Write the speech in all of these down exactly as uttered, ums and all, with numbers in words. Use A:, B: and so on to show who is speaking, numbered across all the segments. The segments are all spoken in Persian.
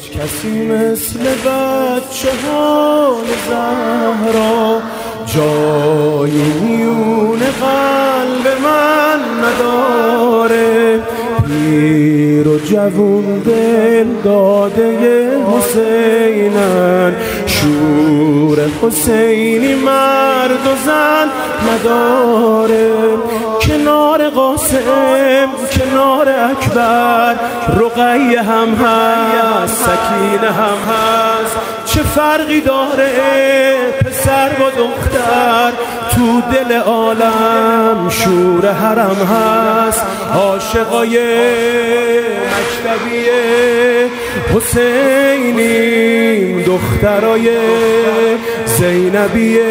A: هیچ کسی مثل بچه های زهرا جای میون قلب من نداره. پیر و جوون دل داده حسینن، شور حسینی مرد و زن نداره. کنار قاسم کنار اکبر رقیه هم هست، سکینه هم هست. چه فرقی داره پسر با دختر؟ تو دل عالم شور حرم هست. عاشقای مکتبی حسینیم، دخترای زینبی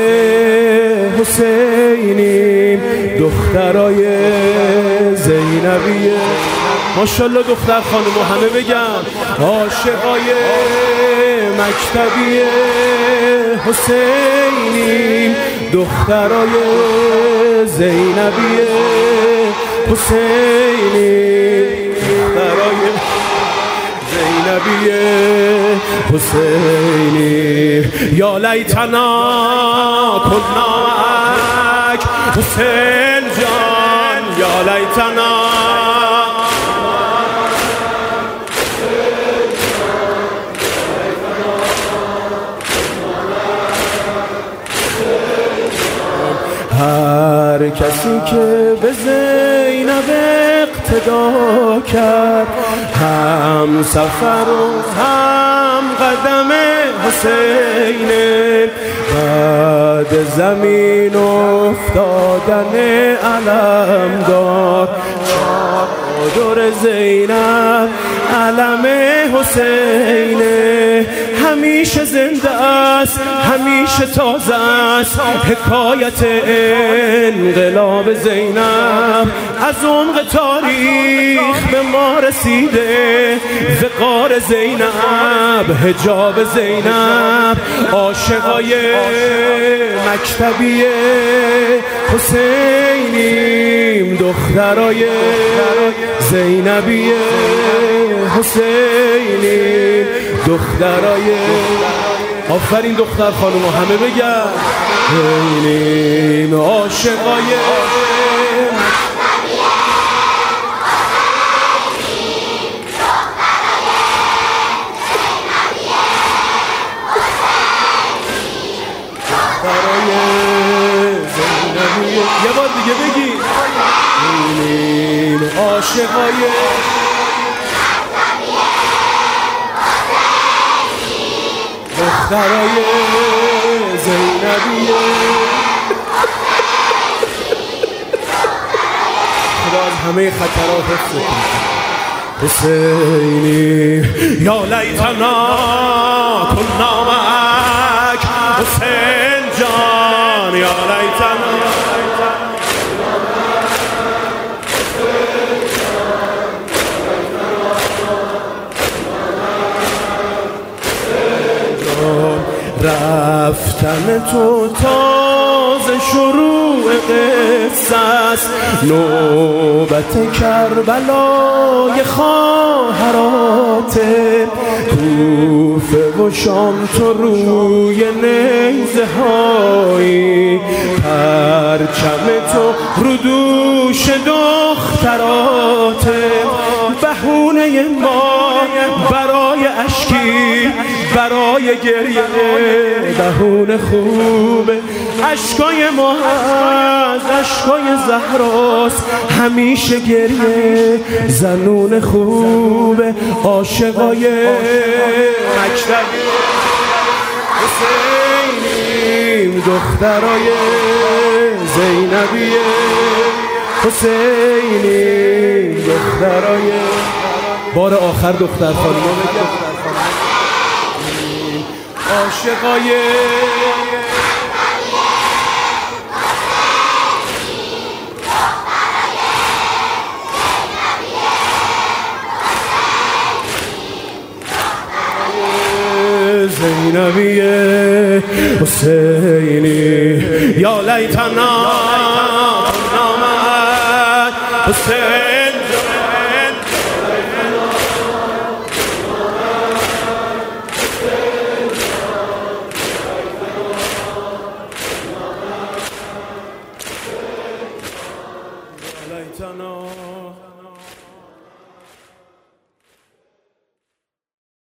A: حسینیم، دخترای زینبی. ماشاءالله دختر خانم همه بگم عاشقای مکتبی حسینیم، دخترای زینبی حسینیم، دخترای زینبی حسینیم. یا لیتنا کنا معک حسین جان، یا لیتنا هر کسی که به زینب اقتدا کرد، هم سفر و هم قدم حسینه. بعد زمین افتادن علم دار، چادر زینب علم حسینه. همیشه زنده است، همیشه تازه است حکایت انقلاب زینب. از عمق تاریخ به ما رسیده وقار زینب، حجاب زینب. عاشقای مکتبی حسینیم، دخترای زینبی حسینیم، دخترای. آفرین دختر خانم همه بگن حسینیم. عاشقای یه بار دیگه بگی حسینیم. عاشقای دخترای زینبی. خدا از همه خطرات حفظ کنه. حسینی یا لیتنا کنا معک حسین جان، یا لیتنا رفتن تو تازه شروع قصه است. نوبت کربلای خواهراته، کوفه و شام تو روی نیزه هایی، پرچم تو رو دوش دختراته. بهونه ما برای اشکی برای گریه، بهونه خوبه. اشکای ما از اشکای زهراست، همیشه گریه زنون خوبه. عاشقای مکتبی حسینیم، دخترای زینبی حسینیم، دخترای. بار آخر دختر خانوما بگم عاشقای زینبی حسینی. یا لیتنا کنا معک حسین